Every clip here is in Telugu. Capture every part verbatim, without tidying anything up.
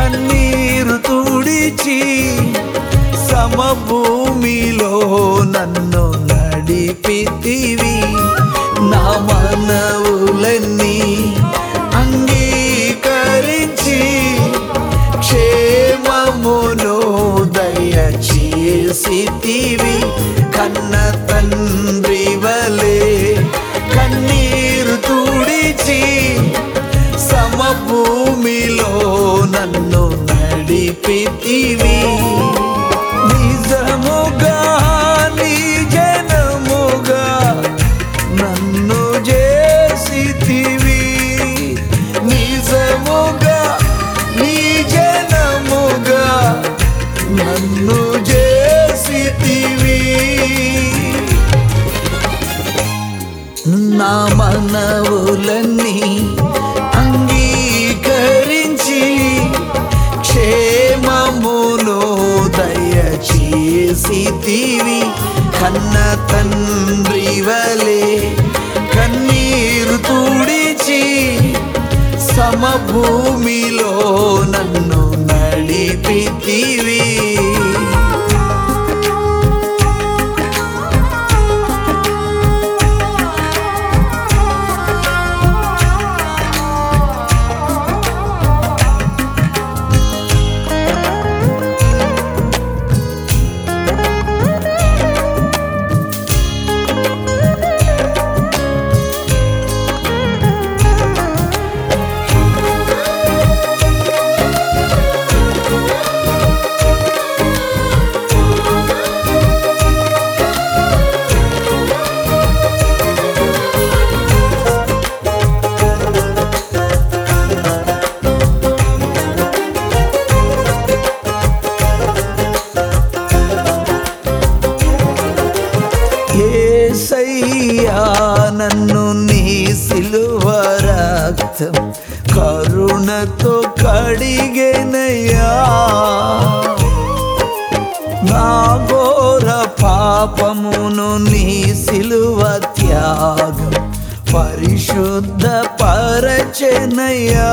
కన్నీరు తుడిచి సమభూమిలో నన్ను నడిపితివి. నా మనవులన్నీ అంగీకరించి క్షేమమును దయచేసితివి. కన్న తండ్రి వలె కన్నీరు తుడిచి సమభూమిలో నన్ను నడిపితివి. నిజముగా నీ జనముగా నన్ను చేసితివి. నిజముగా నీ జనముగా నన్ను చేసితివి. నా మనవులన్నీ అంగీకరించి క్షేమమును దయచేసితివి. కన్న తండ్రి వలె కన్నీరు తుడిచి సమభూమిలో నన్ను నడిపితివి. యేసయ్యా నన్ను నీ సిలువ రక్తం కరుణతో కడిగెనయ్యా. నా ఘోర పాపమును నీ సిలువ త్యాగం పరిశుద్ధ పరచెనయ్యా.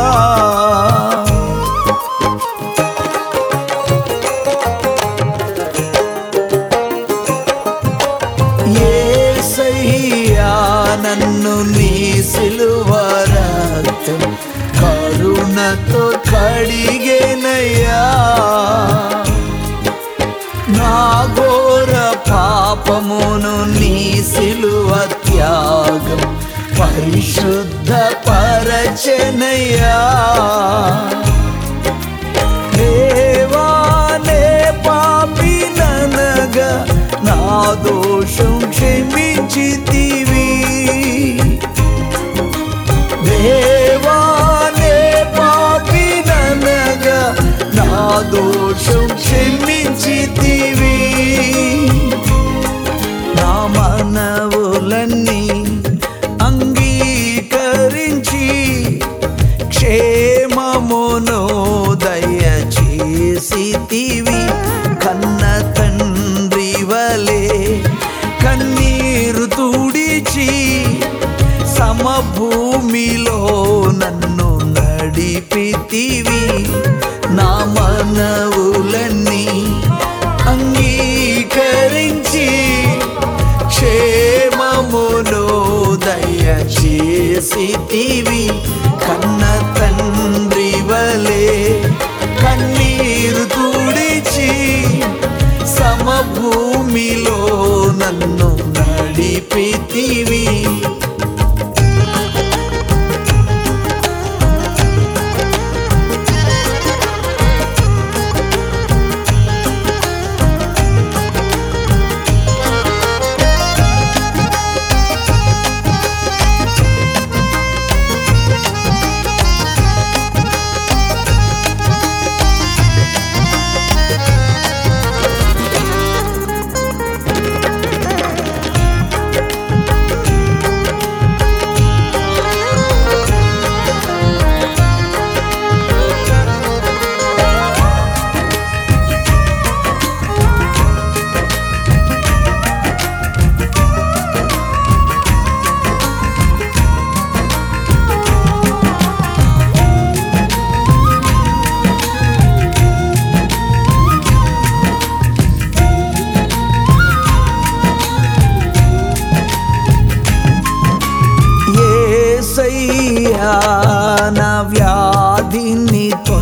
నన్ను నీ సిలువ రక్తం కరుణతో కడిగెనయ్యా. నా ఘోర పాపమును నీ సిలువ త్యాగం పరిశుద్ధ పరచెనయ్యా. దేవానే పాపిననగా నా దోషం క్షమించితివి. దేవానే పాపిననగా నా దోషం క్షమించితివి. నా మనవులన్నీ అంగీకరించి క్షేమమును దయచేసితివి. కన్న తండ్రి వలె కన్నీరు తుడిచి సమభూమిలో నన్ను నడిపితివి. నా మనవులన్నీ అంగీకరించి క్షేమమును దయచేసితివి. కన్న తండ్రి వలె కన్నీరు తుడిచి సమభూమిలో నన్ను నడిపితివి.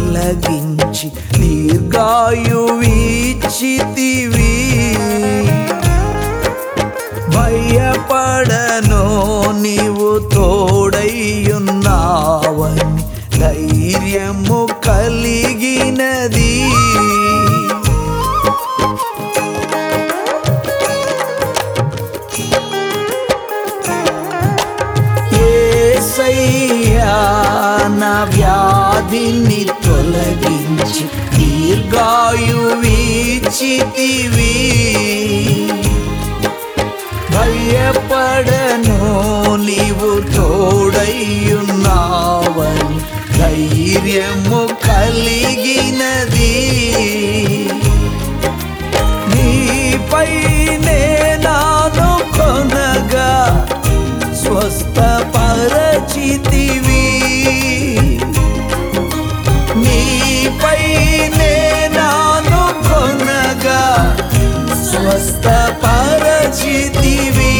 తొలగించి దీర్ఘాయువిచ్చితివి. భయపడను నీవు తోడైయున్నావని ధైర్యము కలిగినది. యేసయ్యా నా వ్యాధిని తొలగించి దీర్ఘాయువిచ్చితివి. భయపడను నీవు తోడైయున్నావని ధైర్యము కలిగినది. నీపైనే నాను కొనగా స్వస్థపరచితివి. నీపైనే నాను కొనగా స్వస్థపరచితివి.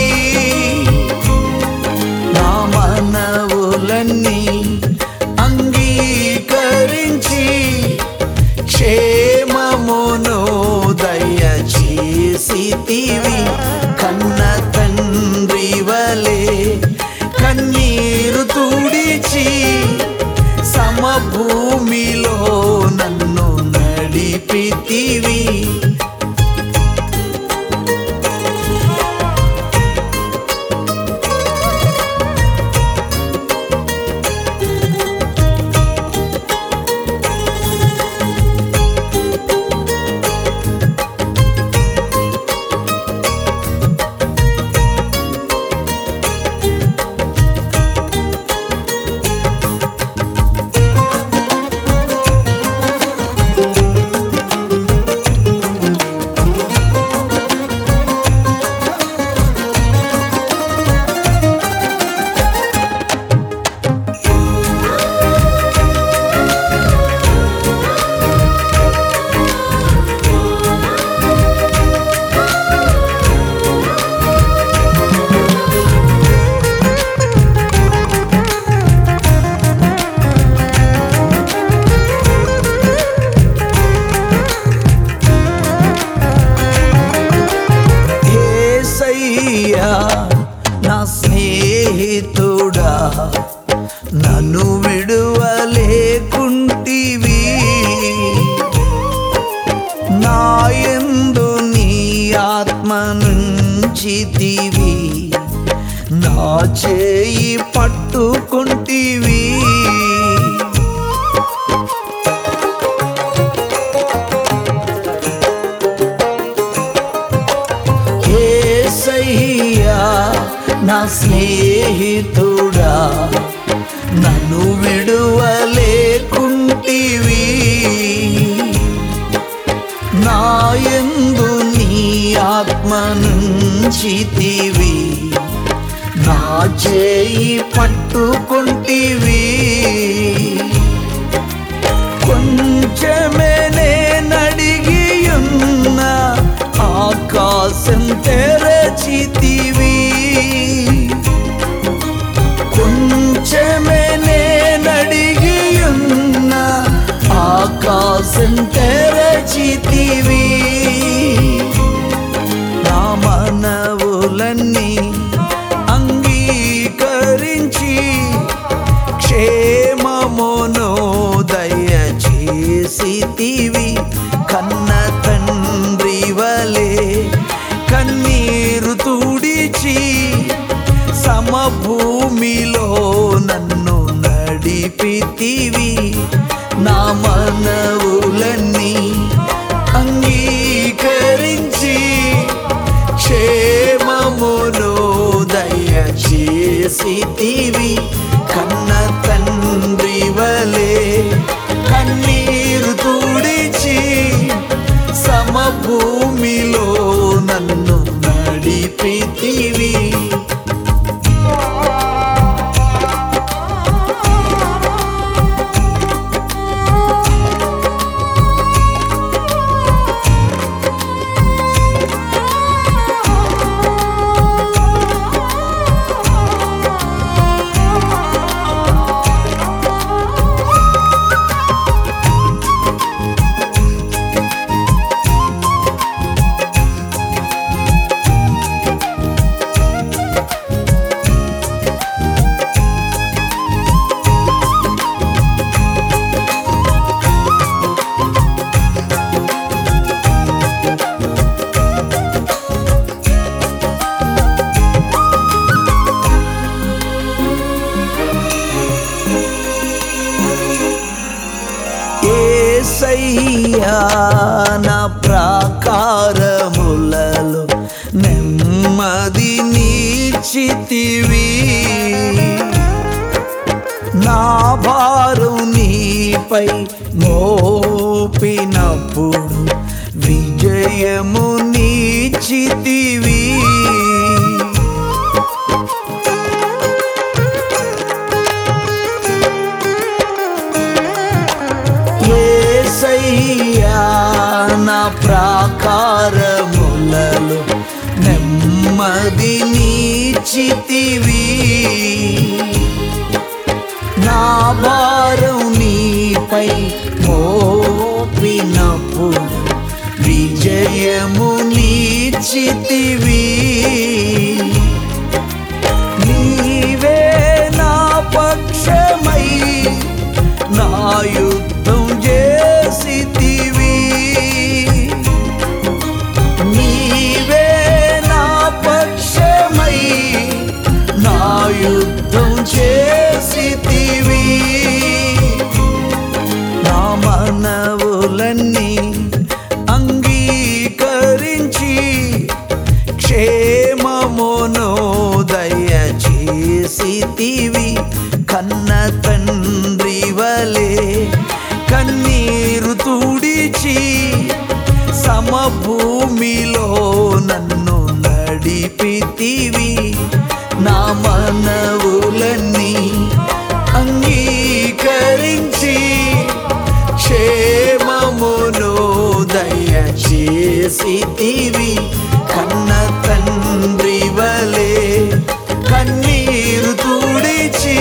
నా మనవులన్నీ అంగీకరించి క్షేమమును దయచేసితివి. కన్న తండ్రి వలె కన్నీరు తుడిచి సమభూమిలో నన్ను నడిపితివి. నా స్నేహితుడా నన్ను విడువలేకుంటివి. నాయందు నీ ఆత్మనుంచితివి. నా చేయి పట్టుకుంటివి. యేసయ్యా నా స్నేహితుడా నన్ను విడువలేకుంటివి. నాయందు నీ ఆత్మనుంచితివి. నా చేయి పట్టుకుంటివి. కొంచెమే నేనడిగియున్న ఆకాశం తెరచితివి. కొంచెమే నేనడిగియున్న ఆకాశం తెరచితివి. నా మనవులన్నీ అంగీకరించి క్షేమమును దయచేసితివి. కన్న తండ్రి వలె కన్నీరు తుడిచి సమభూమిలో నన్ను నడిపితివి. నా మనవులన్నీ అంగీకరించి క్షేమమును దయచేసితివి. కన్న తండ్రి వలె కన్నీరు తుడిచి సమభూమిలో నన్ను నడిపితివి. యేసయ్యా నా ప్రాకారములలో నెమ్మది నీచితివి, నా భారం నీపై మోపినప్పుడు విజయము నీచితివి. యేసయ్యా నా ప్రాకారములలో నెమ్మది నీచితివి, నా భారం నీపై మోపినప్పుడు విజయము నీచితివి. నీవే నా పక్షమై నా యుద్ధం చేసితివి, నీవే నా పక్షమై నా యుద్ధం చేసితివి. నా మనవులన్నీ అంగీకరించి క్షేమమును దయచేసితివి, కన్న తండ్రి వలె కన్నీరు తుడిచి సమభూమిలో నన్ను నడిపితివి. నా మనవులన్నీ అంగీకరించి క్షేమమును దయచేసితివి, కన్న తండ్రి వలె కన్నీరు తుడిచి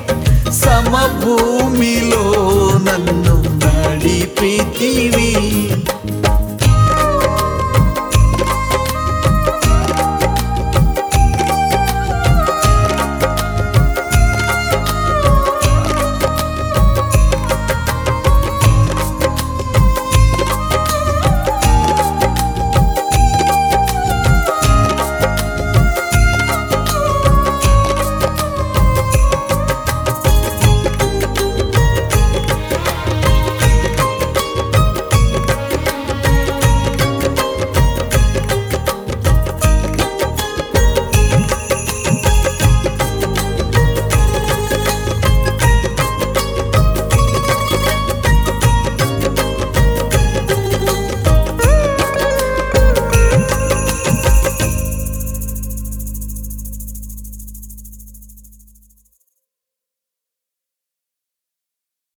సమభూమిలో నన్ను నడిపితివి.